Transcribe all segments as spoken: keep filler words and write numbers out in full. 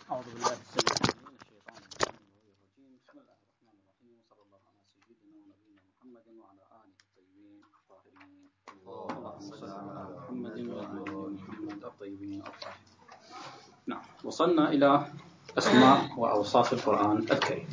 أعوذ بالله السميع العليم من الشيطان الرجيم. بسم الله الرحمن الرحيم. صلى الله على سيدنا ونبينا محمد وعلى آله الطيبين الطاهرين. اللهم صل على محمد وعلى آل محمد الطيبين الطاهرين. نعم، وصلنا إلى أسماء وأوصاف القرآن الكريم.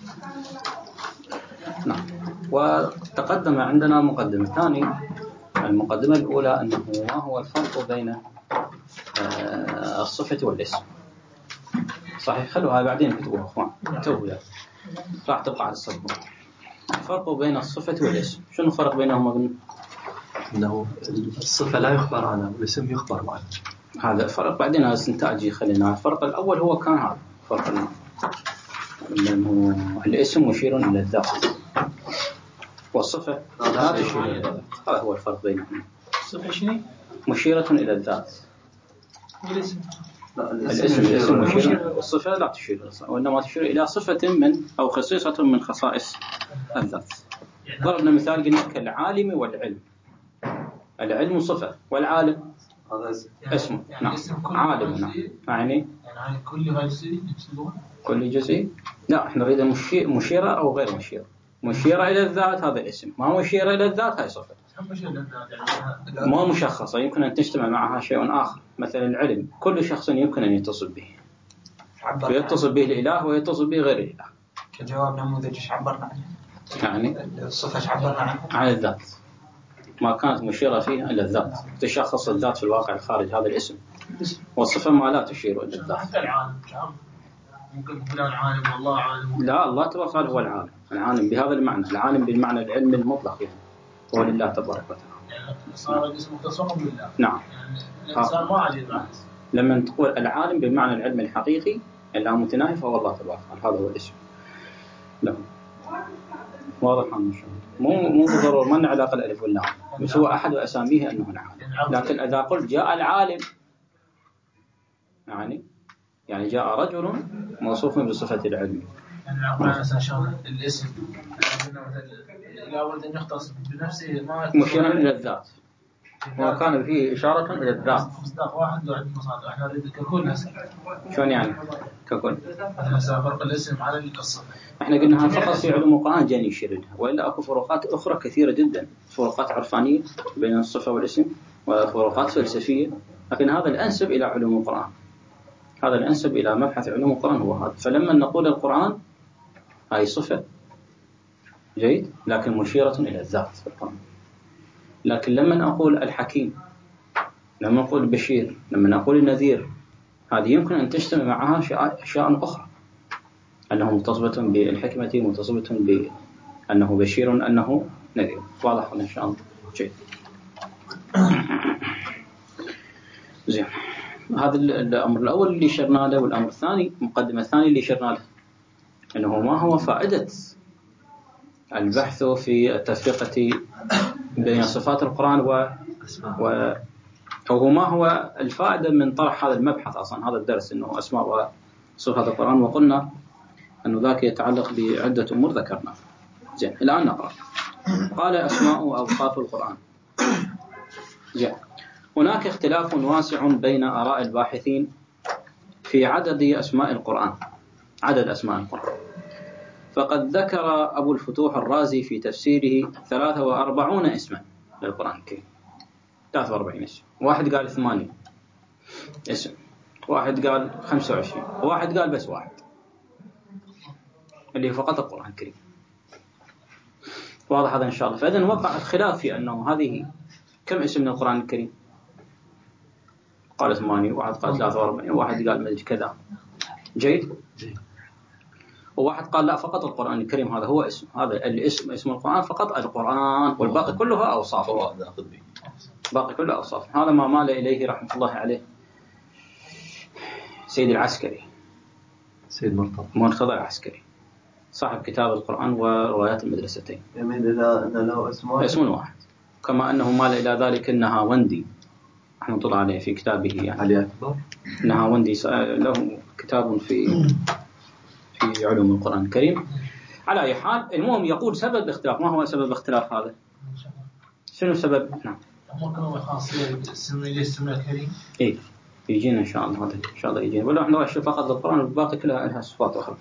نعم، وتقدم عندنا مقدمتان. المقدمة الأولى أنه ما هو الفرق بين الصفة والاسم. صحيح، خلوها بعدين كتبوها اخوان، توها راح تبقى على السبورة. الفرق بين الصفة والاسم، شنو الفرق بينهما؟ انه الصفة لا يخبر عنها والاسم يخبر عنها. هذا الفرق بعدين، هذا سنتاجي. خلينا الفرق الأول هو كان هذا فرق، لأنه الاسم مشير إلى الذات والصفة لا تشير إلى الذات. هذا هو الفرق بينهما. الصفة شنو؟ مشيرة إلى الذات. والاسم الاسم الاسم مشير، والصفة لا تشير، وإنما تشير إلى صفة من أو خصيصة من خصائص الذات. ضربنا مثال قلنا كالعالم والعلم. العلم صفة والعالم اسم. نعم، عالم. نعم، يعني يعني كل جزء كل جزء. لا، احنا نريد مشيرة أو غير مشيرة. مشيرة إلى الذات هذا اسم، ما مشيرة إلى الذات هاي صفة. ما مشخصة، يمكن أن تجتمع معها شيء آخر. مثلا العلم، كل شخص يمكن أن يتصل به، ويتصل به الإله ويتصل به غير الإله. كجواب نموذج ايش عبرنا عنه؟ يعني الصفة ايش عبرنا عنها؟ عن الذات، ما كانت مشيرة فيها إلى الذات. تشخص الذات في الواقع الخارج، هذا الاسم. والصفة ما لا تشير إلى الذات. حتى العالم ممكن فلان عالم والله عالم. لا، الله تبارك هو العالم. العالم بهذا المعنى، العالم بالمعنى العلم المطلق، يعني هو لله تبارك وتعالى. يعني صار الاسم مختصر بالله. نعم، يعني الإنسان ما عاد يدري. لما تقول العالم بمعنى العلم الحقيقي اللا متناهي، فهو الله تبارك وتعالى، هذا هو الاسم. لا، واضح ان شاء الله. مو مو ضروري، ما له علاقه الالف واللام، بس هو احد اساميه انه العالم. لكن اذا قلت جاء العالم، يعني يعني جاء رجل موصوف بصفه العلم. يعني عقلنا مثلا شلون الاسم لابد ان يختص بنفسه، ما مشيرا الى الذات، وكان فيه اشاره الى الذات. مصداق واحد له عده مصادر، احنا نريد ككل هسه. شلون يعني ككل؟ مثلا فرق الاسم على الصفه. احنا قلنا فقط في علوم القرآن جاني يشير لها، والا اكو فروقات اخرى كثيره جدا، فروقات عرفانيه بين الصفه والاسم، وفروقات فلسفيه. لكن هذا الانسب الى علوم القرآن، هذا الانسب الى مبحث علوم القرآن هو هذا. فلما نقول القرآن هاي صفه جيد، لكن مشيره الى الذات في القرآن. لكن لما اقول الحكيم، لما اقول البشير، لما اقول النذير، هذه يمكن ان تجتمع معها اشياء اخرى، أنه متصبة بالحكمة، متصبة بأنه بشير، أنه نذير. واضح إن شاء الله. جيد. زين، هذا الأمر الأول اللي شرنا له. والأمر الثاني، المقدمة الثانية اللي شرنا له، أنه ما هو فائدة البحث في التفرقة بين صفات القرآن و و أو ما هو الفائدة من طرح هذا المبحث أصلا، هذا الدرس، أنه أسماء وصفات القرآن. وقلنا أنه ذاك يتعلق بعدة أمور ذكرنا. زين، الآن نقرأ. قال أسماء وأوصاف القرآن. زين، هناك اختلاف واسع بين آراء الباحثين في عدد أسماء القرآن، عدد أسماء القرآن. فقد ذكر أبو الفتوح الرازي في تفسيره ثلاثة وأربعون اسما للقرآن الكريم. ثلاثة وأربعين اسم. واحد قال ثمانين اسم، واحد قال خمسة وعشرين، واحد قال بس واحد، اللي فقط القرآن الكريم. واضح هذا إن شاء الله. فإذن وقع الخلاف في أنه هذه كم اسم من القرآن الكريم. قال ثمانية، واحد قال ثلاثة وأربعين، واحد قال مدري كذا. جيد. وواحد قال لا، فقط القرآن الكريم هذا هو اسم، هذا الاسم اسم القرآن فقط القرآن، والباقي كلها أوصاف. باقي كلها أوصاف. هذا ما مال إليه رحمة الله عليه سيد العسكري، سيد مرتضى مرتضى العسكري، صاحب كتاب القرآن وروايات المدرستين. يعني إذا أن له اسمه اسم واحد. كما أنه مال إلى ذلك النهاوندي رحمة الله عليه في كتابه، يعني علي أكبر. النهاوندي له كتاب في في علوم القرآن الكريم. على أي حال، المهم يقول سبب الاختلاف. ما هو سبب الاختلاف هذا؟ شنو سبب؟ نعم. ممكن هو خاصية السمية السمية الكريم. إيه يجينا إن شاء الله، هذا إن شاء الله يجينا، ولا إحنا راح نشوف فقط القرآن والباقي كلها لها صفات أخرى.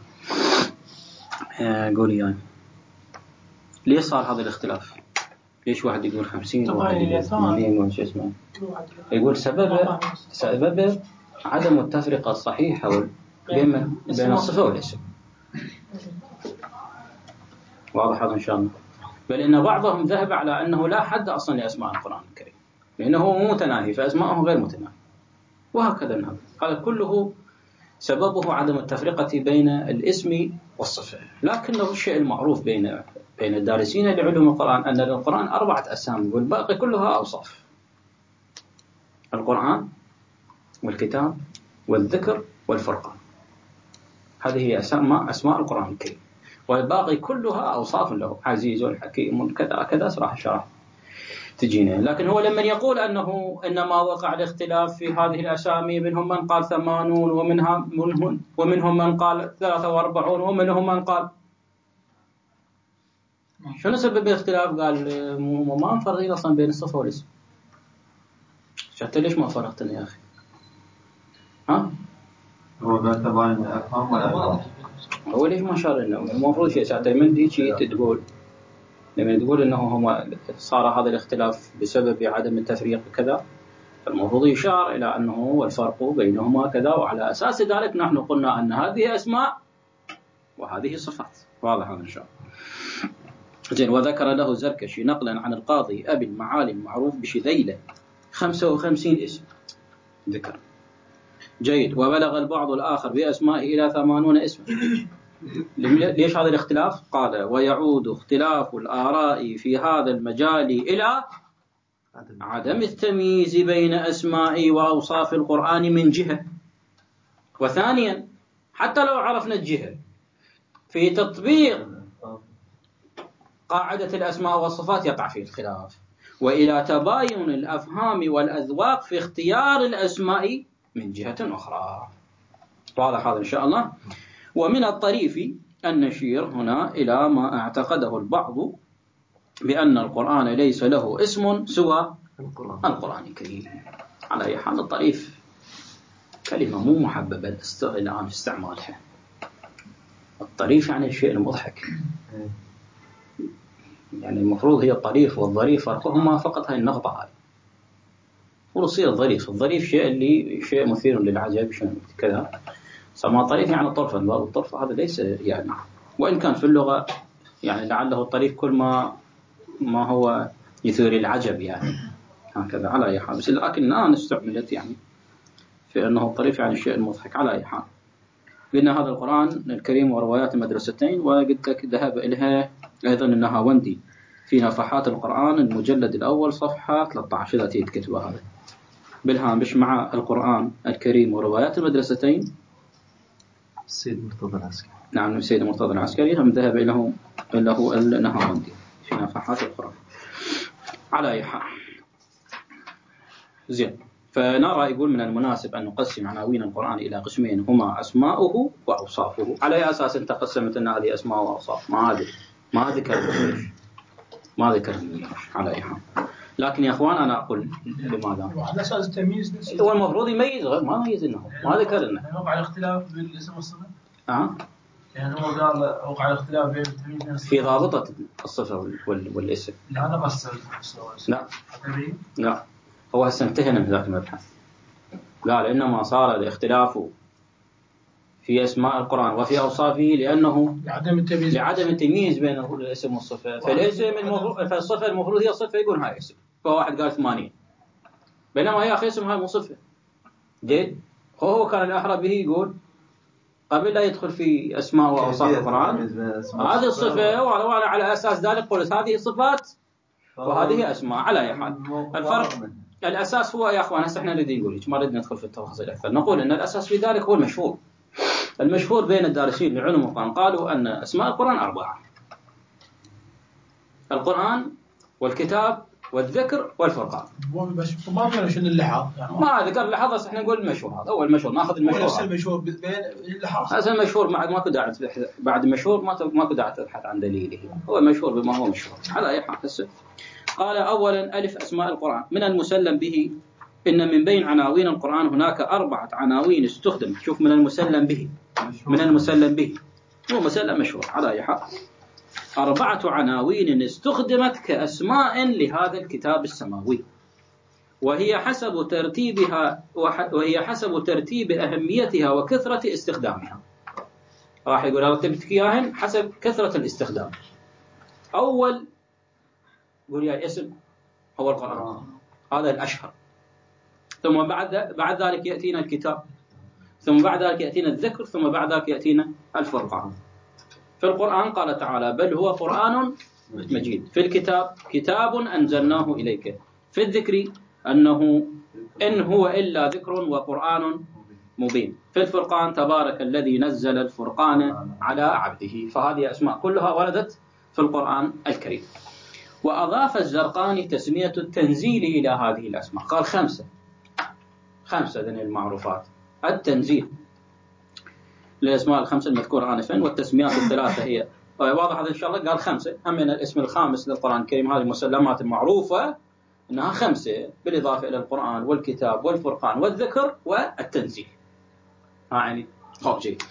قولي يعني ليش صار هذا الاختلاف؟ ليش واحد يقول خمسين وواحد يقول ثمانين وش اسمه؟ يقول سبب سبب عدم التفرقة الصحيحة بين بين الصفة والاسم. واضح هذا إن شاء الله. بل إن بعضهم ذهب على أنه لا حد أصلا لأسماء القرآن الكريم، لأنه مو متناهي فأسماءه غير متناهي، وهكذا نعم. هذا كله سببه عدم التفرقة بين الاسم والصفة. لكنه الشيء المعروف بين بين الدارسين لعلوم القرآن أن للقرآن أربعة أسامي والباقي كلها أوصاف. القرآن والكتاب والذكر والفرقان، هذه هي أسماء أسماء القرآن الكريم، والباقي كلها أوصاف له، عزيز حكيم كذا كذا سراح الشرح تجينا. لكن هو لما يقول أنه إنما وقع الاختلاف في هذه الأسامي، منهم من قال ثمانون ومنها منهم ومنهم من قال ثلاثة وأربعون ومنهم من قال، شنو سبب الاختلاف؟ قال ما مفرقين أصلا بين الصفة والاسم. حتى ليش ما فرقتنا يا أخي؟ ها؟ هو قال تباين الأفهام ولا هو ليش ما شار لنا؟ المفروض شيء ساعتين من دي شيء تقول لما تقول إنه هو صار هذا الاختلاف بسبب عدم التفريق كذا، فالمفروض يشار إلى أنه الفرق بينهما كذا، وعلى أساس ذلك نحن قلنا أن هذه أسماء وهذه صفات. واضح هذا إن شاء الله. زين. وذكر له الزركشي نقلا عن القاضي أبي المعالي المعروف بشذيلة خمسة وخمسين اسم ذكر. جيد. وبلغ البعض الآخر بأسمائه إلى ثمانون اسما. ليش هذا الاختلاف؟ قال ويعود اختلاف الآراء في هذا المجال إلى عدم التمييز بين أسماء وأوصاف القرآن من جهة، وثانيا حتى لو عرفنا الجهة في تطبيق قاعدة الأسماء والصفات يقع فيه الخلاف، وإلى تباين الأفهام والأذواق في اختيار الأسماء من جهة أخرى. واضح هذا إن شاء الله. ومن الطريف أن نشير هنا إلى ما اعتقده البعض بأن القرآن ليس له اسم سوى القرآن, القرآن الكريم. على أي حال الطريف كلمة مو محببة الآن في استعمالها. الطريف يعني الشيء المضحك، يعني المفروض هي الطريف والظريف فرقهما فقط هاي النغطة هاي، ويصير الظريف. الظريف شيء اللي شيء مثير للعجب شيء كذا، سما طريف يعني الطرف. الطرف هذا ليس يعني، وإن كان في اللغة يعني لعله الطريف كل ما ما هو يثير العجب يعني هكذا على أي حال، بس لكن الآن استعملت يعني في أنه الطريف يعني الشيء المضحك. على أي حال قلنا هذا القرآن الكريم وروايات المدرستين، وقلت لك ذهب إليها أيضا النهاوندي في نفحات القرآن المجلد الأول صفحة ثلاثة عشر إذا تكتب هذا بالهامش مع القرآن الكريم وروايات المدرستين. السيد مرتضى العسكري. نعم السيد مرتضى العسكري هم ذهب إليه إله النهاوندي في نفحات القرآن. على أي حال زين. فنرى يقول من المناسب أن نقسم عناوين القرآن إلى قسمين هما أسماؤه وأوصافه. على أي أساس أنت قسمت أن هذه أسماء وأوصاف؟ ما هذه ما ذكر ما ذكر على أي حال. لكن يا أخوان أنا أقول لماذا؟ على أساس التمييز هو المفروض يميز، ما ميز إنه ما ذكر إنه وقع الاختلاف بين الاسم والصفة. أه؟ يعني هو قال وقع الاختلاف بين التمييز والصفة في ضابطة الصفة والاسم. لا أنا بس لا لا هو هسه انتهينا من ذاك المبحث. قال إنما صار الاختلاف في أسماء القرآن وفي أوصافه لأنه لعدم التمييز لعدم التمييز بين الاسم والصفة. فالاسم المفروض فالصفة المفروض هي صفة يقول هاي اسم، فواحد قال ثمانين بينما يا أخي اسم هاي مو صفة. جيد. هو كان الأحرى به يقول قبل لا يدخل في أسماء وأوصاف القرآن هذه الصفة، وأنا على أساس ذلك قلت هذه صفات وهذه أسماء. على أي حال الفرق الأساس هو يا أخوان هسه إحنا نريد نقول ما نريد ندخل في التفاصيل أكثر. نقول أن الأساس في ذلك هو المشهور. المشهور بين الدارسين لعلوم القرآن قالوا أن أسماء القرآن أربعة: القرآن والكتاب والذكر والفرقان. ما بينا شنو اللحاظ يعني ما ذكر اللحاظ، بس إحنا نقول المشهور. هذا هو المشهور، نأخذ المشهور. هذا المشهور بين اللحاظ. هذا المشهور ما ما كنت بعد المشهور ما ما كنت أبحث عن دليله. هو المشهور بما هو مشهور. على أي حال. قال أولا ألف أسماء القرآن من المسلم به إن من بين عناوين القرآن هناك أربعة عناوين استخدم. شوف من المسلم به من المسلم به هو مسلم مشهور على أي حال. أربعة عناوين استخدمت كأسماء لهذا الكتاب السماوي، وهي حسب ترتيبها وهي حسب ترتيب أهميتها وكثرة استخدامها. راح يقول رتبت إياهن حسب كثرة الاستخدام. أول قول يا اسم هو القرآن، هذا الأشهر. ثم بعد بعد ذلك يأتينا الكتاب، ثم بعد ذلك يأتينا الذكر، ثم بعد ذلك يأتينا الفرقان. في القرآن قال تعالى: بل هو قرآن مجيد. في الكتاب: كتاب أنزلناه إليك. في الذكر: أنه إن هو إلا ذكر وقرآن مبين. في الفرقان: تبارك الذي نزل الفرقان على عبده. فهذه أسماء كلها وردت في القرآن الكريم. وأضاف الزرقاني تسمية التنزيل إلى هذه الأسماء، قال خمسة خمسة ذن المعروفات: التنزيل للأسماء الخمسة المذكورة آنفا، والتسميات الثلاثة هي واضح هذا إن شاء الله. قال خمسة. هم من الاسم الخامس للقرآن الكريم، هذه المسلمات المعروفة إنها خمسة، بالإضافة إلى القرآن والكتاب والفرقان والذكر والتنزيل. ها يعني خوف جيد.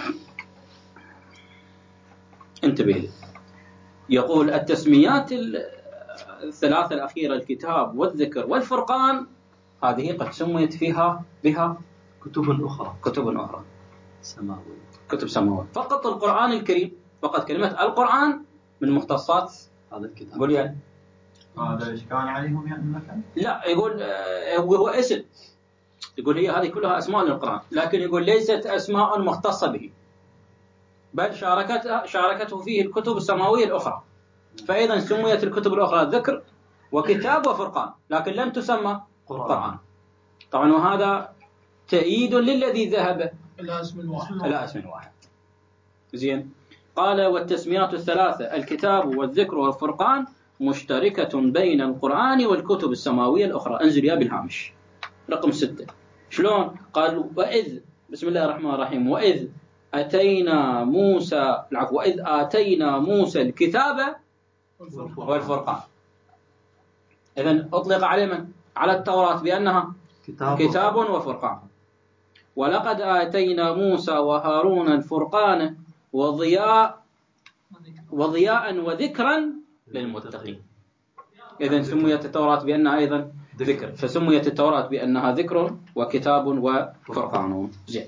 انتبه لي. يقول التسميات الثلاثة الأخيرة: الكتاب والذكر والفرقان، هذه قد سميت فيها بها كتب أخرى كتب أخرى سماوية، كتب سماوية. فقط القرآن الكريم، فقط كلمة القرآن من مختصات هذا الكتاب. قول يعني هذا إشكال عليهم يعني مثلا؟ لا، يقول هو اسم، يقول هي هذه كلها أسماء للقرآن، لكن يقول ليست أسماء مختصة به، بل شاركته شاركته فيه الكتب السماوية الأخرى. فإذا سميت الكتب الأخرى ذكر وكتاب وفرقان، لكن لم تسمى قرآن. طبعا وهذا تأييد للذي ذهب إلى اسم الواحد إلى اسم واحد. زين. قال: والتسميات الثلاثة الكتاب والذكر والفرقان مشتركة بين القرآن والكتب السماوية الأخرى. انزل يا بالهامش رقم ستة. شلون؟ قال: وإذ بسم الله الرحمن الرحيم وإذ أتينا موسى العفو وإذ آتينا موسى الكتاب والفرقان. إذن أطلق على من؟ على التوراة بأنها كتاب, كتاب وفرقان. ولقد آتينا موسى وهارون الفرقان وضياء وضياء وذكرا للمتقين. إذن سميت التوراة بأنها أيضا ذكر، فسميت التوراة بأنها ذكر وكتاب وفرقان. زين.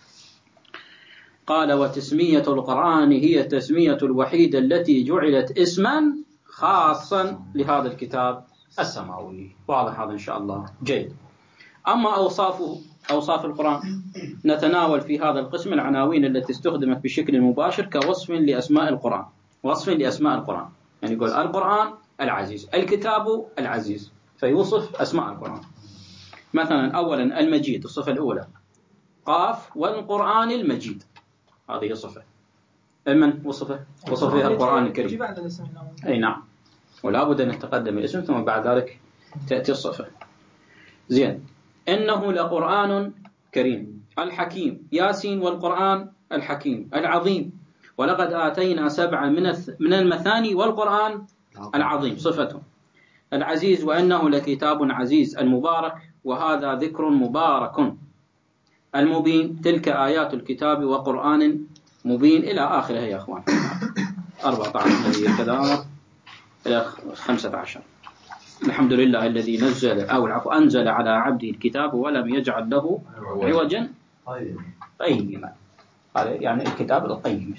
قال: وتسمية القرآن هي التسمية الوحيدة التي جعلت اسما خاصا لهذا الكتاب السماوي. واضح هذا إن شاء الله جيد. أما أوصافه أوصاف القرآن، نتناول في هذا القسم العناوين التي استخدمت بشكل مباشر كوصف لأسماء القرآن. وصف لأسماء القرآن يعني يقول القرآن العزيز، الكتاب العزيز، فيوصف أسماء القرآن. مثلا أولا المجيد، الصفة الأولى قاف: والقرآن المجيد، هذه صفة. من وصفه؟ وصف فيها القرآن الكريم. أي نعم، ولا بد أن يتقدم الاسم ثم بعد ذلك تأتي الصفة. زين. إنه لقرآن كريم الحكيم، ياسين والقرآن الحكيم العظيم. ولقد آتينا سبعا من من المثاني والقرآن العظيم، صفته. العزيز: وإنه لكتاب عزيز المبارك، وهذا ذكر مبارك. المبين: تلك آيات الكتاب وقرآن مبين، إلى آخره يا أخوان. أربعة عشر كذا إلى خمسة عشر. الحمد لله الذي نزل أو العفو أنزل على عبده الكتاب ولم يجعل له عوجا قيما. هذا يعني الكتاب القيم.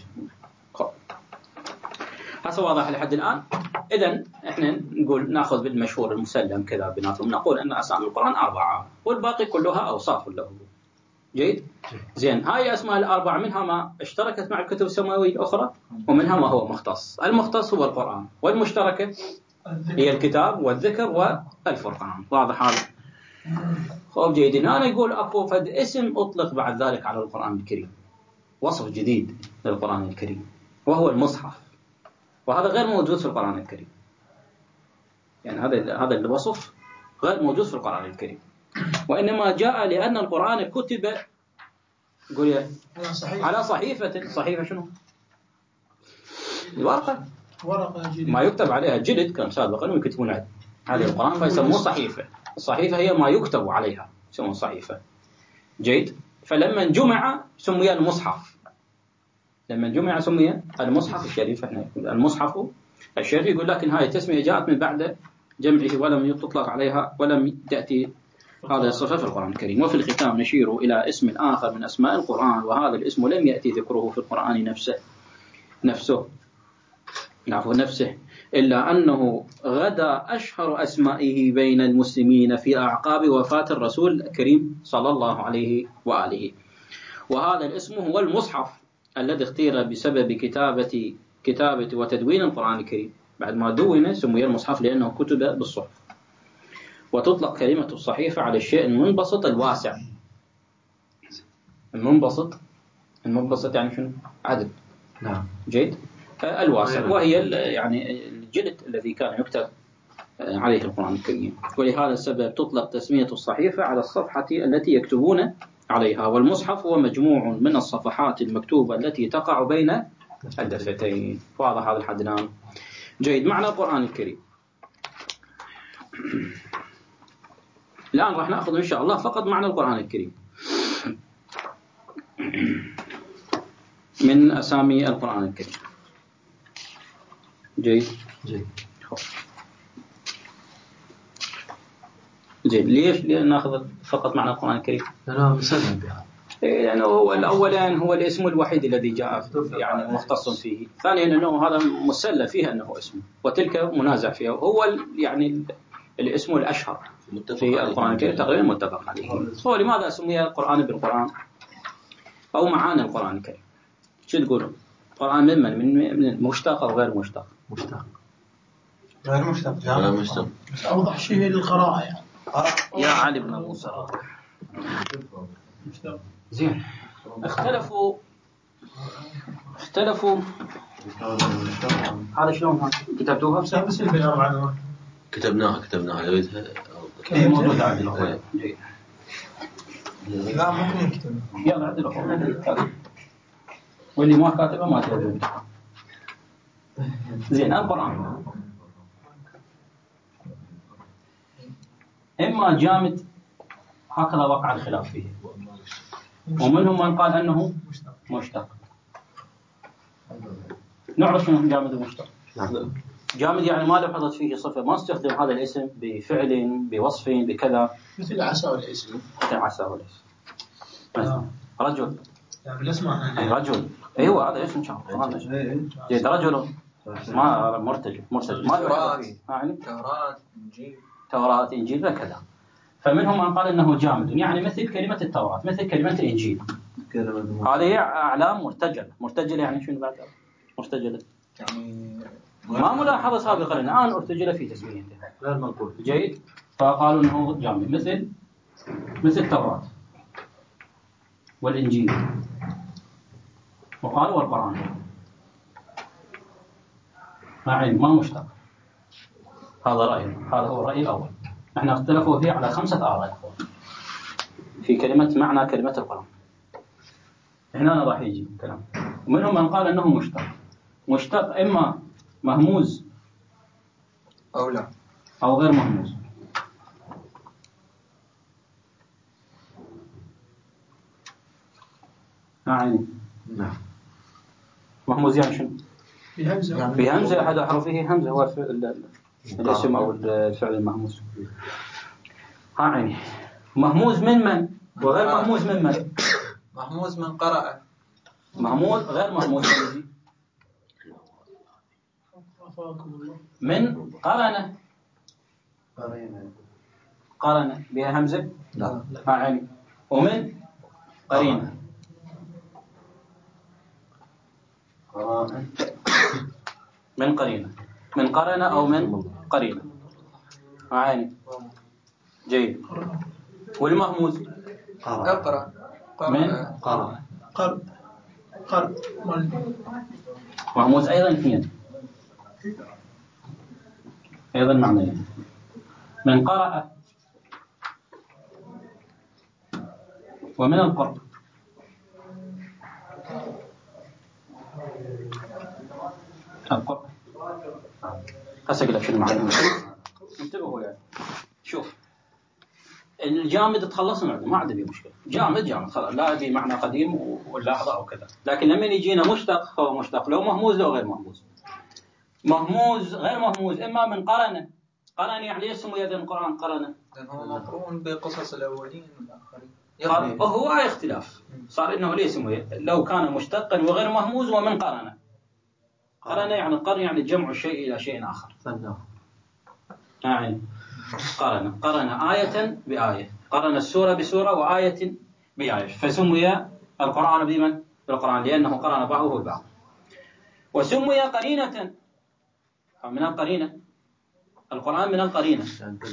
هذا واضح لحد الآن. إذن إحنا نقول نأخذ بالمشهور المسلم كذا بيناتهم، نقول أن أسماء القرآن أربعة والباقي كلها أوصاف له. جيد. زين. هاي أسماء الأربعة منها ما اشتركت مع الكتب السماوية الأخرى، ومنها ما هو مختص. المختص هو القرآن، والمشتركة هي الكتاب والذكر والفرقان. واضح هذا؟ خوف جيد. أنا يقول أكو فد اسم أطلق بعد ذلك على القرآن الكريم، وصف جديد للقرآن الكريم، وهو المصحف، وهذا غير موجود في القرآن الكريم. يعني هذا هذا الوصف غير موجود في القرآن الكريم، وإنما جاء لأن القرآن كتب قول على صحيفة. صحيفة شنو؟ الورقة، ورقة جلد. ما يكتب عليها جلد كان سابقا ويكتبون هذا القرآن فيسموه صحيفة. الصحيفة هي ما يكتب عليها يسمى صحيفة. جيد. فلما جمع سمي المصحف، لما جمع سمي المصحف الشريف. احنا المصحف الشريف يقول لكن هاي التسمية جاءت من بعد جمعه ولم تطلق عليها ولم تأتي هذا الصفة في القرآن الكريم. وفي الختام نشير إلى اسم آخر من أسماء القرآن، وهذا الاسم لم يأتي ذكره في القرآن نفسه نفسه نعفو نفسه إلا أنه غدا أشهر أسمائه بين المسلمين في أعقاب وفاة الرسول الكريم صلى الله عليه وآله. وهذا الاسم هو المصحف الذي اختير بسبب كتابة كتابة وتدوين القرآن الكريم. بعد ما دون سمي المصحف لأنه كتب بالصحف. وتطلق كلمة الصحيفة على الشيء المنبسط الواسع. المنبسط المنبسط يعني شنو؟ عدل. نعم. جيد. الواسع، وهي يعني الجلد الذي كان يكتب عليه القرآن الكريم. ولهذا السبب تطلق تسمية الصحيفة على الصفحة التي يكتبون عليها. والمصحف هو مجموع من الصفحات المكتوبة التي تقع بين الدفتين. واضح هذا الحد الآن؟ جيد. معنى القرآن الكريم الآن راح نأخذ إن شاء الله فقط معنى القرآن الكريم من أسامي القرآن الكريم. جيد. جيد. جيد. ليش نأخذ فقط معنى القرآن الكريم؟ أنا مسلم بها. يعني هو الأولان هو الاسم الوحيد الذي جاء يعني مختص فيه. ثانيا أنه هذا مسلم فيها أنه اسم، وتلك منازع فيها. هو يعني الاسم الأشهر في القرآن الكريم تقريبا متفق عليه. هو لماذا سمي القرآن بالقرآن أو معاني القرآن الكريم؟ شو تقولون؟ القرآن من من من مشتق أو غير مشتق؟ مشتق. غير مشتق. غير مشتق. بس أوضح شيء للقراءة يعني. يا علي بن أبو سعود. زين. اختلفوا اختلفوا هذا شلون هذا كتبتوها بس بس البيان كتبناها كتبناها يريدها هي موجودة عندي. جيد. لا ممكن نكتب. يلا عندي واللي ما كاتبه ما تكتب. زين. القرآن إما جامد هكذا وقع الخلاف فيه، ومنهم من قال أنه مشتق. نعرف شنو جامد ومشتق. جامد يعني ما لحظت فيه صفة، ما استخدم هذا الاسم بفعل بوصف بكذا، مثل عسى والاسم. مثل عسى والاسم. مثلا رجل يعني بالاسم رجل. أيوة هذا اسم شاء جيد. رجل ما مرتجل مرتجل ما لحظت فيه. يعني توراة إنجيل توراة إنجيل وكذا. فمنهم من قال أنه جامد يعني مثل كلمة التوراة مثل كلمة الإنجيل. هذه أعلام مرتجلة. مرتجلة يعني شنو بعد مرتجلة؟ يعني ما ملاحظة سابقا الآن ارتجل في تسميتها غير منقول. جيد. فقالوا أنه جامد مثل مثل التوراة والإنجيل، وقالوا والقرآن معين ما مشتق. هذا رأي هذا هو الرأي الأول. نحن اختلفوا فيه على خمسة آراء في كلمة معنى كلمة القرآن. هنا راح يجي كلام. ومنهم من قال أنه مشتق. مشتق إما مهموز أو لا أو غير مهموز. يعني نعم. مهموز يعني شنو؟ بهمزة. بهمزة أحد حرفه همزة هو الاسم أو الفعل المهموز. ها عيني. مهموز من من وغير مهموز من من؟ محموز من قرأ. مهموز غير مهموز من قرنة. قرنة بها همزة. لا. ها عيني. ومن قرينة. من قرينة من قرنة أو من قرينة. ها عيني. جيد. والمهموز اقرأ. من قرأ. قرب قرب مهموز أيضا اثنين أيضا معنيين. من قرأ ومن القرب. القرب أسأل لك شنو معنى انتبهوا يعني. شوف جامد تخلصنا ما عاد بي مشكله، جامد جامد خلاص، لا ابي معنى قديم واللحظه او كذا. لكن لما يجينا مشتق فهو مشتق لو مهموز لو غير مهموز. مهموز غير مهموز اما من قرنه، قرنه يعني ليش سمي هذا القران قرنه؟ لانه مقرون بقصص الاولين والاخرين. هو هاي اختلاف صار انه ليش سمي لو كان مشتقا وغير مهموز ومن قرنه. قرنه يعني القرن يعني جمع الشيء الى شيء اخر. يعني قرن قرن آية بآية، قرن السورة بسورة وآية بآية، فسمي القرآن بمن؟ بالقرآن لأنه قرن بعضه ببعض. وسمي قرينة من القرينة، القرآن من القرينة.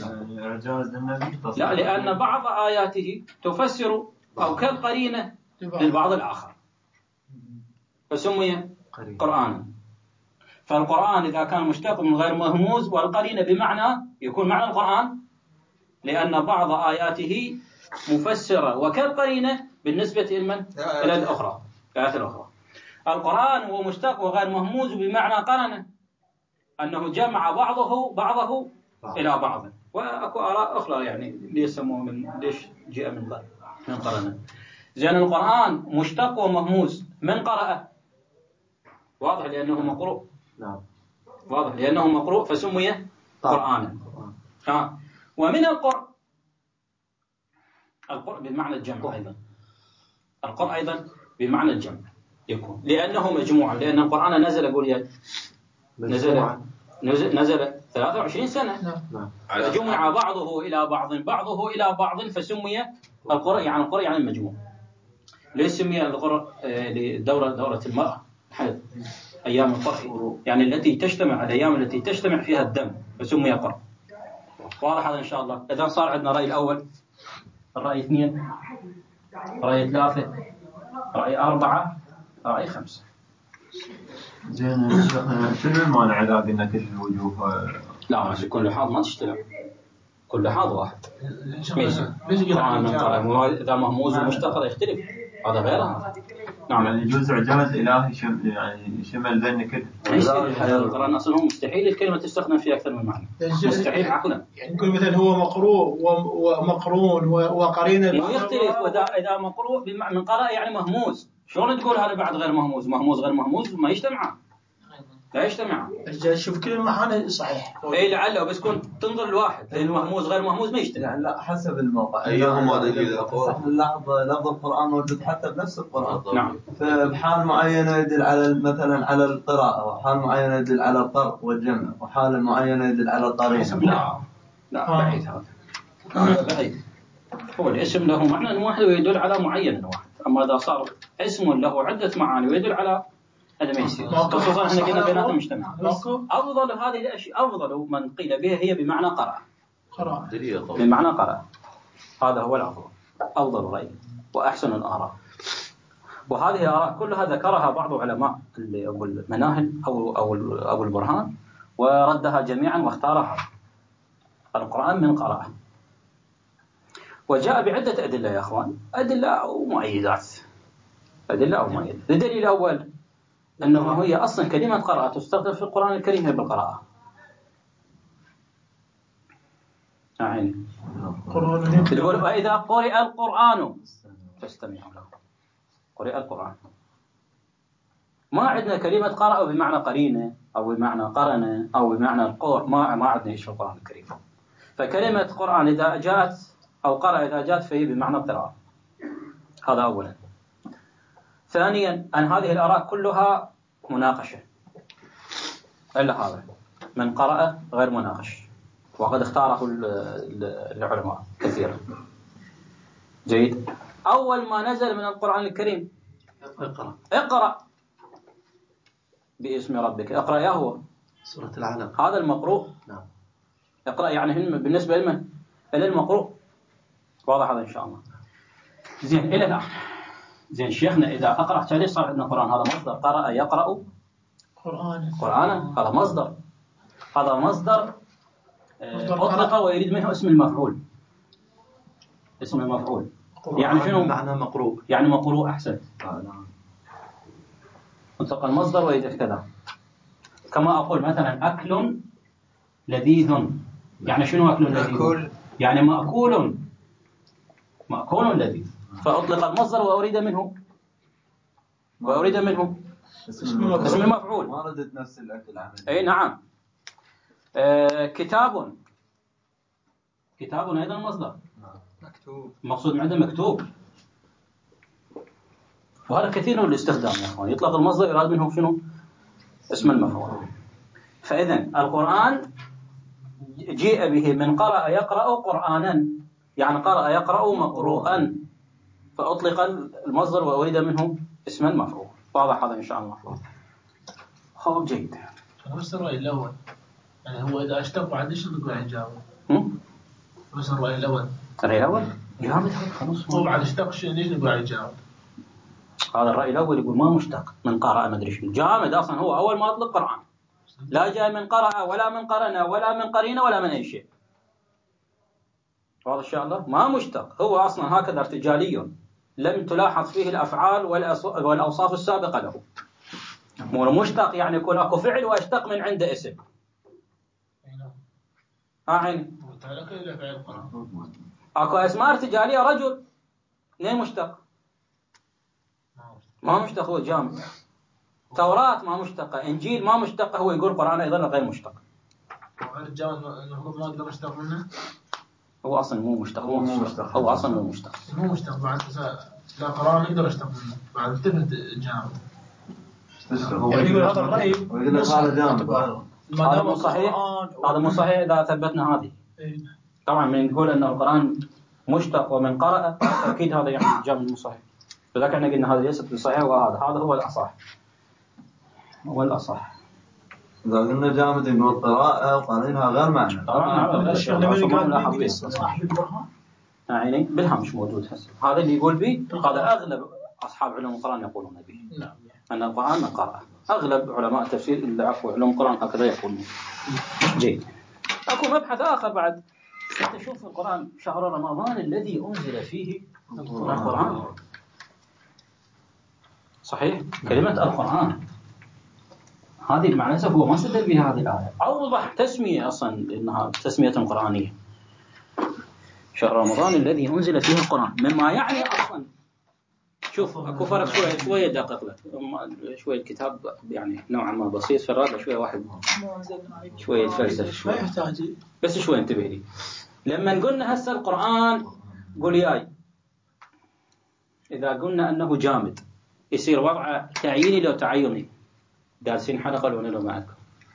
لا، لأن بعض آياته تفسر أو كالقرينة للبعض الآخر، فسمي قرآنا. فالقرآن إذا كان مشتق من غير مهموز والقرينة بمعنى يكون معنى القرآن، لأن بعض آياته مفسرة وكالقرينة بالنسبة لمن؟ إلى الأخرى، الآيات الأخرى. القرآن هو مشتق وغير مهموز بمعنى قرنة، أنه جمع بعضه بعضه إلى بعض. وأكو آراء أخرى يعني ليش سموه من ليش جاء من غير من قرنة. زين القرآن مشتق ومهموز من قرأ، واضح لأنه مقروء. نعم واضح لأنه مقروء فسمي قرآنا. ها. ومن القرء، القرء بمعنى الجمع أيضا، القرء أيضا بمعنى الجمع يكون لأنه مجموعة، لأن القرآن نزل أقول يا نزل نزل, نزل ثلاثة وعشرين سنة، جمع بعضه إلى بعض بعضه إلى بعض فسمي القرء. يعني القرء يعني المجموع. ليش سمي القرء؟ لدورة دورة المرأة حيض أيام القرء، يعني التي تجتمع الأيام التي تجتمع فيها الدم فسمي قرء. واضح هذا إن شاء الله. إذا صار عندنا رأي الأول، الرأي اثنين، رأي ثلاثة، رأي أربعة، رأي خمسة. زين شنو المانع إذا قلنا كل الوجوه؟ لا ما كل لحاظ ما تشتغل، كل لحاظ واحد. إذا مهموز ومشتق يختلف، هذا غيرها. نعم يعني يجوز إعجاز إلهي شم يعني شمل ذن كده. القرآن أصلا مستحيل الكلمة تستخدم في أكثر من معنى، مستحيل عقلا. يعني يقول مثلا هو مقروء ومقرون وقرينة. ما يختلف. وإذا إذا مقروء من قراء يعني مهموز، شلون تقول هذا بعد غير مهموز؟ مهموز غير مهموز ما يجتمع، لا يجتمع. رجال شوف كل المعاني صحيح. اي لعله بس كنت تنظر الواحد لأن مهموز غير مهموز ما يجتمع. يعني لا حسب الموقع. أيهما دليل أقوى؟ اللحظ لفظ القرآن موجود حتى بنفس القرآن. نعم. فبحال معينة يدل على مثلا على القراءة، وحال معينة يدل على الطرق والجمع، وحال معينة يدل على الطريق. لا لا بعيد هذا. هذا بعيد. هو الاسم له معنى واحد ويدل على معين واحد، أما إذا صار اسم له عدة معاني ويدل على هذا ما يصير. خصوصا احنا قلنا بيناتهم مجتمع. افضل هذه الاشياء، افضل من قيل بها هي بمعنى قرأ. قرأ. بمعنى قرأ. هذا هو الافضل، افضل راي واحسن الاراء. وهذه الاراء كلها ذكرها بعض علماء ابو المناهل او او ابو البرهان وردها جميعا واختارها. القرآن من قرأ. وجاء بعدة أدلة يا أخوان، أدلة ومؤيدات. أدلة أو مؤيدات. الدليل الأول أنه هي أصلا كلمة قراءة تستخدم في القرآن الكريم هي بالقراءة. يعني تقول فإذا قرئ القرآن فاستمعوا له. قرئ القرآن. ما عندنا كلمة قرأ بمعنى قرينة أو بمعنى قرنة أو بمعنى القرء، ما ما عندنا إيش في القرآن الكريم. فكلمة قرآن إذا جاءت أو قرأ إذا جاءت فهي بمعنى القراءة. هذا أولا. ثانيا أن هذه الآراء كلها مناقشة، إلا هذا من قرأ غير مناقش، وقد اختاره العلماء كثيرا. جيد. أول ما نزل من القرآن الكريم اقرأ اقرأ باسم ربك. اقرأ يا هو سورة العلق، هذا المقروء. نعم. اقرأ يعني بالنسبة لمن؟ إلى المقروء. واضح هذا إن شاء الله. زين إلى الآن. زين شيخنا إذا أقرأ تالي صار عندنا قرآن، هذا مصدر قرأ يقرأ قرآن قرآنا، هذا مصدر، هذا مصدر أطلق ويريد منه اسم المفعول. اسم المفعول يعني شنو؟ معنى مقروء، يعني مقروء. أحسن. أطلق المصدر ويريد كذا. كما أقول مثلا أكل لذيذ، يعني شنو أكل لذيذ؟ يعني مأكول مأكول الذي، فأطلق المصدر وأريد منه وأريد منه اسم المفعول. ما ردت نفس الأكل عملي. أي نعم. آه كتاب، كتاب أيضا مصدر مكتوب، مقصود عنده مكتوب. وهذا كثير من الاستخدام يا أخوان، يطلق المصدر يراد منه شنو؟ اسم المفعول. فإذا القرآن جيء به من قرأ يقرأ قرآنا، يعني قرأ يقرأ مقروءا، فأطلق المصدر وأريد منه اسم المفعول. واضح هذا إن شاء الله؟ خب جيد. بس الرأي الأول يعني هو إذا اشتق بعد إيش نقول عن جاوب؟ بس الرأي الأول. الرأي الأول جامد خلاص. هو بعد اشتق شيء ليش نقول عن جاوب؟ هذا الرأي الأول يقول ما مشتق من قرأ ما أدري شنو، جامد أصلا هو أول ما أطلق قرآن، لا جاء من قرأ ولا من قرنا ولا من قرينة ولا من أي شيء. واضح إن شاء الله؟ ما مشتق، هو أصلا هكذا ارتجالي، لم تلاحظ فيه الأفعال والأوصاف السابقة له. مو مشتق يعني يكون أكو فعل واشتق من عنده اسم. ها عيني. أكو أسماء ارتجالية رجل ليه مشتق؟ ما مشتق، هو جامع. توراة ما مشتقة، إنجيل ما مشتقة، هو يقول قرآن أيضا غير مشتق. الرجال إنه ما أقدر أشتق منه. هو أصلا مو مشتق، هو مو مشتق، هو أصلا مو مشتق. مو مشتق بعد لا قرآن نقدر أشتق منه بعد تفنت جامع. يعني يقول هذا الرأي هذا جامد. هذا مو صحيح، هذا مو صحيح إذا ثبتنا هذه. طبعا من نقول أن القرآن مشتق ومن قرأ أكيد هذا يعني جامد مو صحيح. فذلك احنا قلنا هذا ليست بصحيح، وهذا هذا هو الأصح، هو الأصح. إذا قلنا جامد نقول قراءة وقرينها غير معنى. طبعا غير شيء. يعني بالهم مش موجود هسه. هذا اللي يقول به هذا أغلب أصحاب علوم القرآن يقولون به. نعم. أن القرآن من قرأ. أغلب علماء التفسير اللي عفوا علوم القرآن هكذا يقولون. جيد. أكو مبحث آخر بعد. أنت شوف القرآن شهر رمضان الذي أنزل فيه القرآن. صحيح. كلمة القرآن هذه معنى أسف هو ما استدل بها هذه الآية. أوضح تسمية أصلا إنها تسمية قرآنية. شهر رمضان الذي أنزل فيه القرآن مما يعني أصلا. شوف أكو فرق شوية شوية دقق لك شوية الكتاب يعني نوعا ما بسيط في الرابع شوية واحد شوية فلسفة شوية بس شوية انتبه لي. لما قلنا هسه القرآن قول ياي إذا قلنا أنه جامد يصير وضعه تعييني لو تعيني. دارسين حلقة لو نلو معكم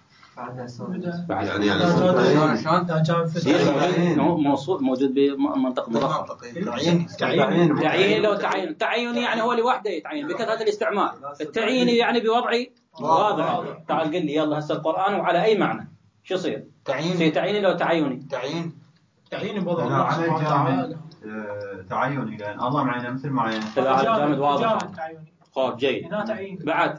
بعد يعني يعني شلون موصول موجود بمنطق مضخم. تعيين تعيين تعيين لو تعين تعين يعني هو لوحده يتعين بكثرة الاستعمال. التعيين يعني بوضع واضح. تعال قل لي يلا هسه القرآن وعلى أي معنى شو يصير؟ تعيين في تعيين لو تعيني تعيين تعيين بوضع الله سبحانه وتعالى تعيني لأن الله معنا مثل معين. هذا جامد واضح. خاب جيد. بعد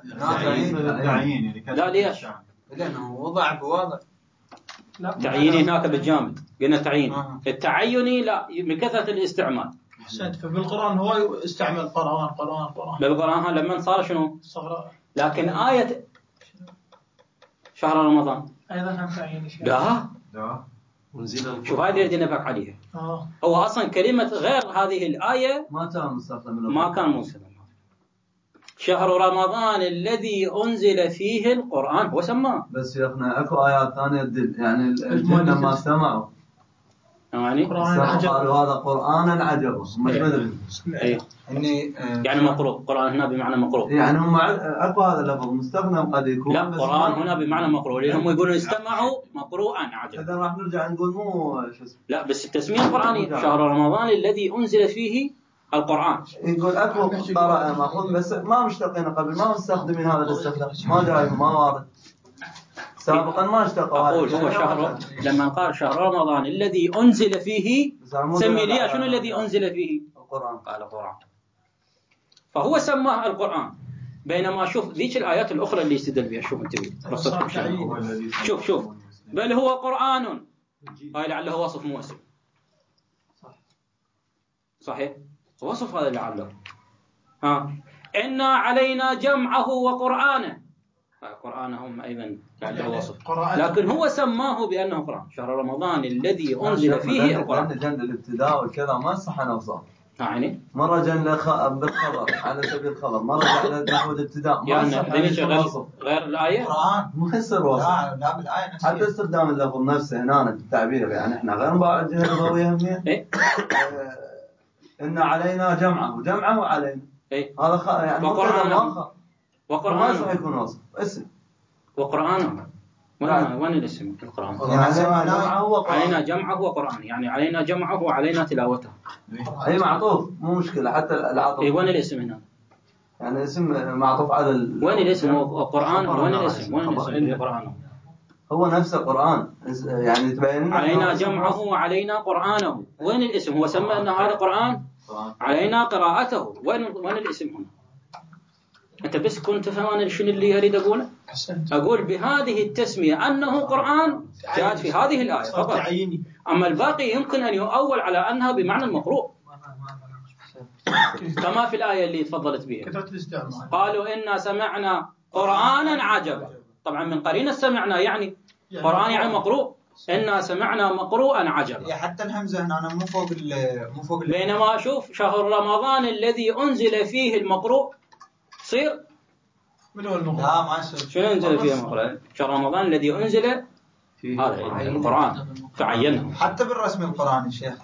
تعيين لا ليش؟ لأنه وضع بواضع. تعييني هناك بالجامد قلنا تعيين. التعيني لا من كثرة الاستعمال. أحسنت. فبالقرآن هو استعمل قرآن قرآن قرآن. بالقرآن لما صار شنو؟ صغر. لكن آية شهر رمضان أيضا هم تعيين. لا. لا. شوف هذه اللي نبك عليها. آه. هو أصلا كلمة غير هذه الآية ما كان مستخدم. ما كان مستخدم. شهر رمضان الذي أنزل فيه القرآن هو سماه. بس شيخنا أكو آيات ثانية تدل يعني الجن لما سمعوا يعني قالوا هذا قرآن عجب مش مدري. أي. إني يعني مقروء. قرآن هنا بمعنى مقروء. يعني هم أكو هذا اللفظ مستخدم قد يكون. لا قرآن هنا بمعنى مقروء لأنهم يقولون استمعوا مقروءا عجب. إذا راح نرجع نقول مو شو اسمه. لا بس التسمية القرآنية شهر رمضان الذي أنزل فيه القرآن. يقول أكو قراءة مأخوذ بس ما مشتقين قبل ما مستخدمين هذا الاستخدام ما جاي ما وارد. سابقا ما اشتقوا. أقول هو شهر لما قال شهر رمضان الذي أنزل فيه سمي لي شنو الذي أنزل فيه؟ القرآن. قال القرآن. فهو سماه القرآن. بينما شوف ذيك الآيات الأخرى اللي يستدل بها شوف انتبه شوف شوف بل هو قرآن هاي لعله وصف مو اسم. صحيح وصف هذا لعله. ها إنا علينا جمعه وقرآنه. قرآنهم أيضا لعله وصف لكن هو سماه بأنه قرآن. شهر رمضان الذي أنزل فيه القرآن. جند الابتداء وكذا ما صح نوصف. يعني مرة جاء لخ- بالخبر على سبيل الخبر، مرة جاء على نحو الابتداء، ما يعني يصح أن ذلك يكون غير وصف. غير الآية. القرآن ما يصير وصف. لا لا بالآية نفسها. حتى استخدام اللفظ نفسه هنا بالتعبير، يعني احنا غير نباع جهة لغوية همية. إيه؟ آه، إن علينا جمعه، جمعه علينا. إيه؟ هذا خ... يعني وقرآن. مبتدأ مؤخر. ما وقرآن. يصح يكون وصف اسم. وقرآن. وين نعم. وين الاسم في القرآن؟ يعني علينا جمعه وقرآن. علينا جمعه وقرآن، يعني علينا جمعه وعلينا تلاوته. أي معطوف مو مشكلة، حتى العطف. إيه وين الاسم هنا؟ يعني اسم معطوف على ال... وين الاسم؟ هو قرآن. وين الاسم؟ وين الاسم في قرآن؟ هو نفسه قرآن، يعني تبين لنا علينا إنه جمعه وعلينا قرآنه. وين الاسم؟ هو سمى أن هذا قرآن، علينا قراءته. وين وين الاسم هنا؟ أنت بس كنت تفهم أنا شنو اللي أريد أقوله؟ أقول بهذه التسمية أنه قرآن جاءت في هذه الآية فقط. أما الباقي يمكن أن يؤول على أنها بمعنى المقروء، كما في الآية اللي تفضلت بها. قالوا إنا سمعنا قرآنا عجبا. طبعا من قرينة سمعنا يعني قرآن يعني مقروء. إنا سمعنا مقروءا عجبا. حتى الهمزة هنا أنا مو فوق ال مو فوق ال بينما أشوف شهر رمضان الذي أنزل فيه المقروء صير من هو المقروء؟ لا ما يصير. شنو أنزل فيه المقروء؟ شهر رمضان الذي أنزل هذا القرآن فعينه. حتى بالرسم القرآني شيخ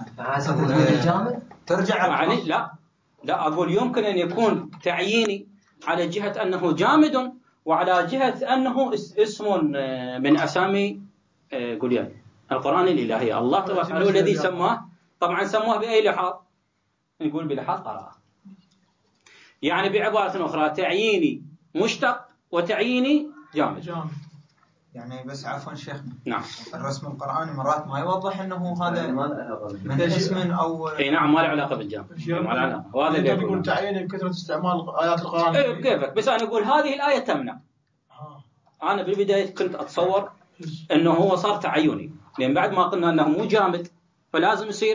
ترجع يعني لا لا أقول يمكن أن يكون تعييني على جهة أنه جامد، وعلى جهة أنه اسم من أسامي قل القرآن الإلهي. الله تبارك وتعالى الذي سماه. طبعا سموه بأي لحاظ؟ نقول بلحاظ قراءة. يعني بعبارة أخرى تعييني مشتق وتعييني جامد. يعني بس عفوا شيخنا. نعم. الرسم القرآني مرات ما يوضح أنه هذا من اسم أو اي نعم ما له علاقة بالجامد. ما له علاقة. وهذا اللي يقول تعيين بكثرة استعمال آيات القرآن. إيه كيفك، بس أنا أقول هذه الآية تمنع. أنا بالبداية كنت أتصور أنه هو صار تعيني، لأن بعد ما قلنا أنه مو جامد فلازم يصير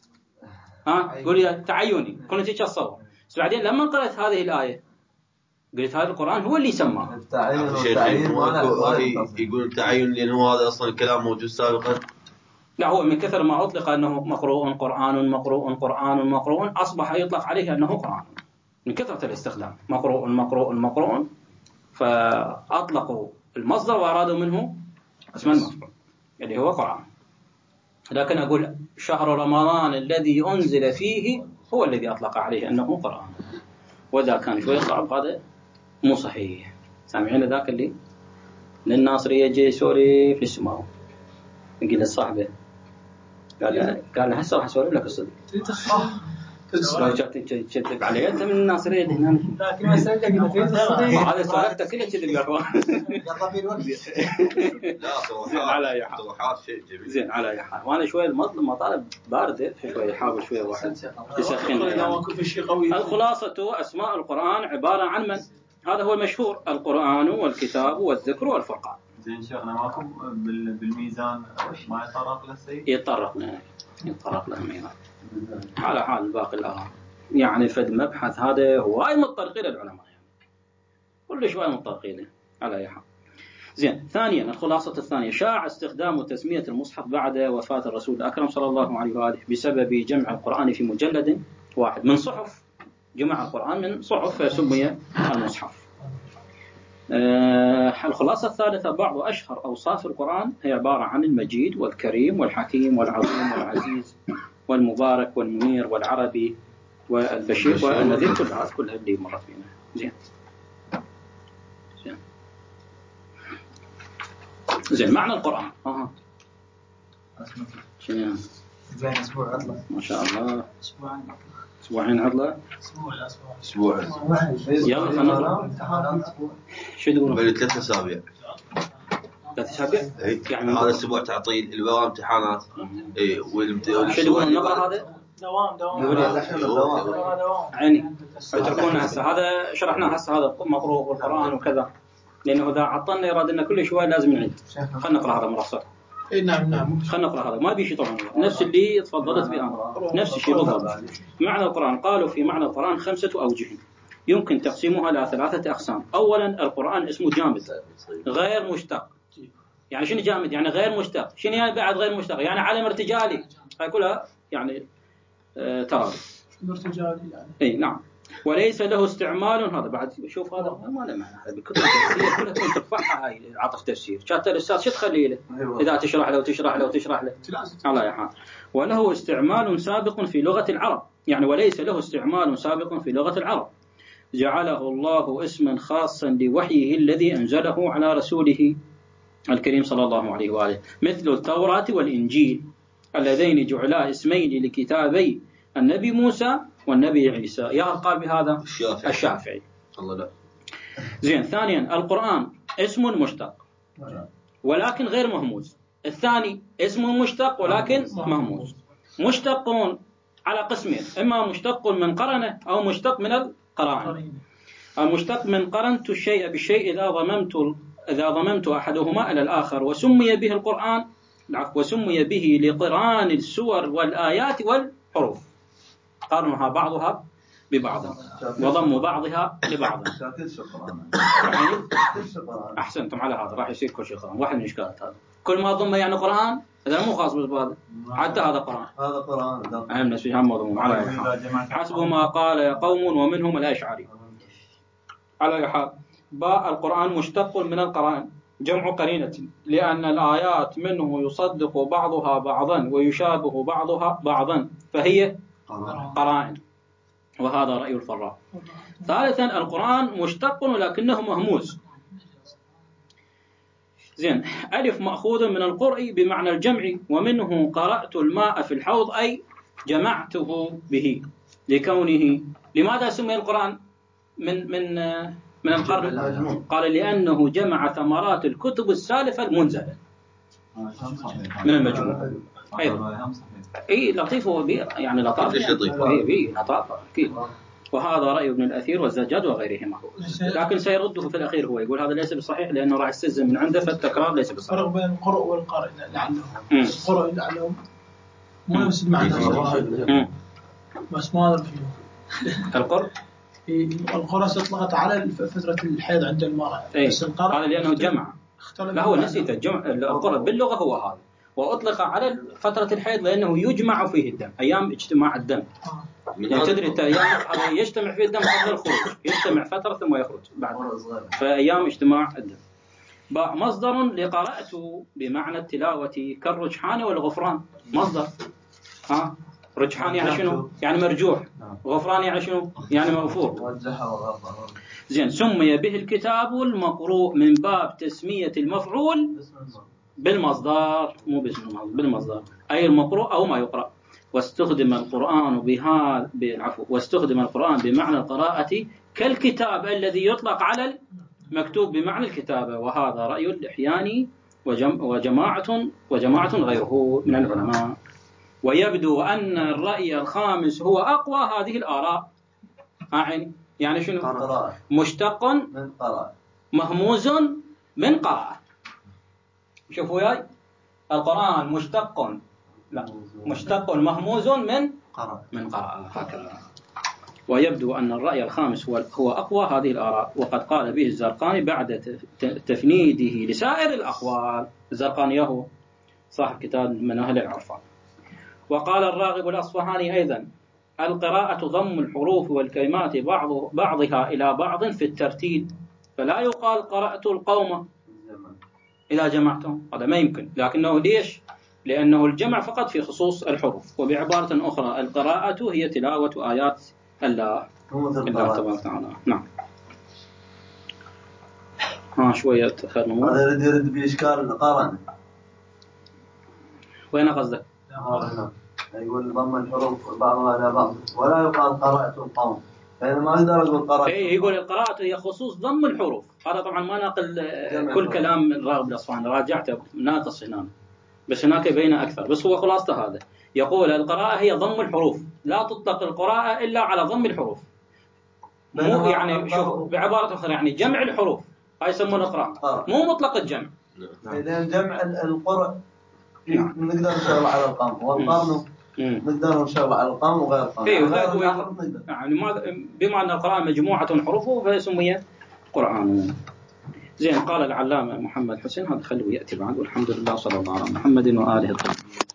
ها قولي تعيني. كنت هيك أتصور، بس بعدين لما قرأت هذه الآية قلت هذا القرآن هو اللي سماه. التعيين والتعيين يقول التعيين لأنه هذا أصلا الكلام موجود سابقا. لا هو من كثر ما أطلق أنه مقروء قرآن مقروء قرآن مقروء أصبح يطلق عليه أنه قرآن من كثرة الاستخدام. مقروء مقروء مقروء فأطلقوا المصدر وأرادوا منه اسم المفعول اللي هو قرآن. لكن أقول شهر رمضان الذي أنزل فيه هو الذي أطلق عليه أنه قرآن، وإذا كان شوي صعب هذا مو صحيح. سامعين ذاك اللي للناصرية جي سوري في السماء يقول لصاحبه قال قال هسه راح اسولف لك الصدق لو جات تكذب علي انت من الناصريه هنا لكن ما سالك هذا سولفته كله كذب يا اخوان. يلا في الوقت. لا صراحة على اي حال صراحة شيء جميل. زين على اي حال. وانا شويه المطالب بارده فشويه يحاول شويه واحد يسخنها. الخلاصه اسماء القران عباره عن من؟ هذا هو المشهور: القرآن والكتاب والذكر والفرقان. زين شيخنا ماكو بالميزان ما يتطرق له السيد؟ يتطرق له يتطرق له الميزان على حال باقي الآراء. يعني فد مبحث هذا هواي متطرقين العلماء، يعني كل شوي متطرقين على أي حال. زين. ثانيا الخلاصة الثانية: شاع استخدام تسمية المصحف بعد وفاة الرسول الأكرم صلى الله عليه وآله بسبب جمع القرآن في مجلد واحد من صحف. جمع القرآن من صحف فسمي المصحف. آه الخلاصة الثالثة: بعض أشهر أوصاف القرآن هي عبارة عن المجيد والكريم والحكيم والعظيم والعزيز والمبارك والمنير والعربي والبشير والنذير. كل هذا كلها اللي مرت فينا. زين زين زين معنى القرآن. آه. شنو؟ زين أسبوع عطلة ما شاء الله. أسبوعين عطلة. أسبوع يلا خلنا شو تقولون؟ بين ثلاث أسابيع. ثلاث أسابيع؟ يعني هذا أسبوع تعطيل الباقي امتحانات. إيه والمت... شو تقولون النقرة هذا؟ دوام دوام عيني اتركونا هسه هذا شرحنا هسه هذا مقروء والقرآن وكذا، لأنه إذا عطلنا يراد لنا كل شوي لازم نعيد. خلنا نقرأ هذا مرة صح. اي نعم نعم خلنا نقرأ هذا ما بيشي طبعا نفس اللي تفضلت به أنا نفس الشيء بالضبط. معنى القرآن: قالوا في معنى القرآن خمسة أوجه يمكن تقسيمها إلى ثلاثة أقسام. أولا القرآن اسمه جامد غير مشتق. يعني شنو جامد؟ يعني غير مشتق. شنو يعني بعد غير مشتق؟ يعني علم ارتجالي. هاي كلها يعني آه ترى الارتجال يعني. اي نعم. وليس له استعمال، هذا بعد شوف هذا ما له معنى، هذا بكتب التفسير كلها تكون ترفعها هاي عطف تفسير، شات الاستاذ شو تخلي له اذا تشرح له وتشرح له وتشرح له الله يرحمه. وله استعمال سابق في لغة العرب، يعني وليس له استعمال سابق في لغة العرب، جعله الله اسما خاصا لوحيه الذي أنزله على رسوله الكريم صلى الله عليه وآله، مثل التوراة والإنجيل اللذين جعلا اسمين لكتابي النبي موسى والنبي عيسى. يا قال بهذا الشافعي, الشافعي. الله لا. زين. ثانيا القرآن اسم مشتق ولكن غير مهموز. الثاني اسم مشتق ولكن مهموز. مشتقون على قسمين، إما مشتق من قرنه أو مشتق من القرائن. المشتق من قرنت الشيء بالشيء إذا ضممت إذا ضممت أحدهما إلى الآخر، وسمي به القرآن وسمي به لقران السور والآيات والحروف، قرنها بعضها ببعض وضم بعضها لبعض. أحسنتم على هذا، راح يصير كل شيء قرآن. واحد من الإشكالات هذا كل ما ضم يعني قرآن، هذا مو خاص بهذا، حتى هذا قرآن. هذا قرآن أهم ناس فيها موضوع على حسب ما قال قوم ومنهم الأشعري. على حال باء القرآن مشتق من القرائن جمع قرينة، لأن الآيات منه يصدق بعضها بعضا ويشابه بعضها بعضا فهي قرائن، وهذا رأي الفراء. ثالثا القرآن مشتق ولكنه مهموز. زين. ألف مأخوذ من القرء بمعنى الجمع، ومنه قرأت الماء في الحوض أي جمعته به لكونه. لماذا سمي القرآن من من من القرن؟ قال لأنه جمع ثمرات الكتب السالفة المنزلة من المجموع. أيضا اي لطيف يعني لطافة يعني لطافة أكيد. وهذا رأي ابن الأثير والزجاج وغيرهما، لكن سيرده في الأخير. هو يقول هذا ليس بصحيح لأنه راح يستلزم من عنده، فالتكرار ليس بصحيح. فرق بين القرء والقارئ لعلهم القرء لعلهم مو نفس المعنى بس ما أدري فيه. القرء القرء أطلقت على فترة الحيض عند المرأة، بس القرء هذا لأنه جمع. لا هو نسيت الجمع. القرء باللغة هو هذا، وأطلق على فترة الحيض لأنه يجمع فيه الدم، أيام اجتماع الدم. يعني تدري أنت أيام يجتمع فيه الدم قبل الخروج، يجتمع فترة ثم يخرج بعد، فأيام اجتماع الدم. باء مصدر لقرأت بمعنى التلاوة كالرجحان والغفران. مصدر ها رجحان يعني شنو؟ يعني مرجوح. غفران يعني شنو؟ يعني مغفور. زين. سمي به الكتاب المقروء من باب تسمية المفعول بالمصدر، مو باسم المصدر، بالمصدر أي المقروء أو ما يقرأ. واستخدم القرآن بها بالعفو واستخدم القرآن بمعنى القراءة كالكتاب الذي يطلق على المكتوب بمعنى الكتابة، وهذا رأي الإحياني وجم وجماعة وجماعة غيره من العلماء. ويبدو أن الرأي الخامس هو أقوى هذه الآراء. يعني يعني شنو؟ قراءة. مشتق من قراءة، مهموز من قراءة. شوفوا وياي، القرآن مشتق لا مشتق مهموز من قراءة من قراءة هكذا. ويبدو أن الرأي الخامس هو هو أقوى هذه الآراء، وقد قال به الزرقاني بعد تفنيده لسائر الأقوال. الزرقاني هو صاحب كتاب مناهل العرفان. وقال الراغب الأصفهاني أيضا: القراءة ضم الحروف والكلمات بعض بعضها إلى بعض في الترتيل، فلا يقال قرأت القوم إذا جمعتهم، هذا ما يمكن. لكنه ليش؟ لأنه الجمع فقط في خصوص الحروف. وبعبارة أخرى القراءة هي تلاوة آيات الله تبارك وتعالى. نعم. ها شوية خير. هذا يرد يرد بإشكال القرن. وين قصدك؟ يقول ضم الحروف بعضها إلى بعض ولا يقال قرأت القوم، فإذا ما أقدر أقول قرأت. إيه يقول القراءة هي خصوص ضم الحروف. هذا طبعا ما ناقل كل كلام الراغب الأصفهاني، راجعته ناقص هنا، بس هناك يبين أكثر. بس هو خلاصة هذا، يقول القراءة هي ضم الحروف، لا تطلق القراءة إلا على ضم الحروف. مو يعني شوف بعبارة أخرى يعني جمع الحروف هاي يسمونه قراءة، مو مطلق الجمع. إذا جمع القرء نقدر نشغل على القام، والقرن نقدر نشغل على القام وغير القام. إيه يعني ما بما أن القراءة مجموعة حروفه فسمي قرآن. زين. قال العلامة محمد حسين، هذا خلوه يأتي بعد. والحمد لله صلى الله على محمد وآله الطيبين.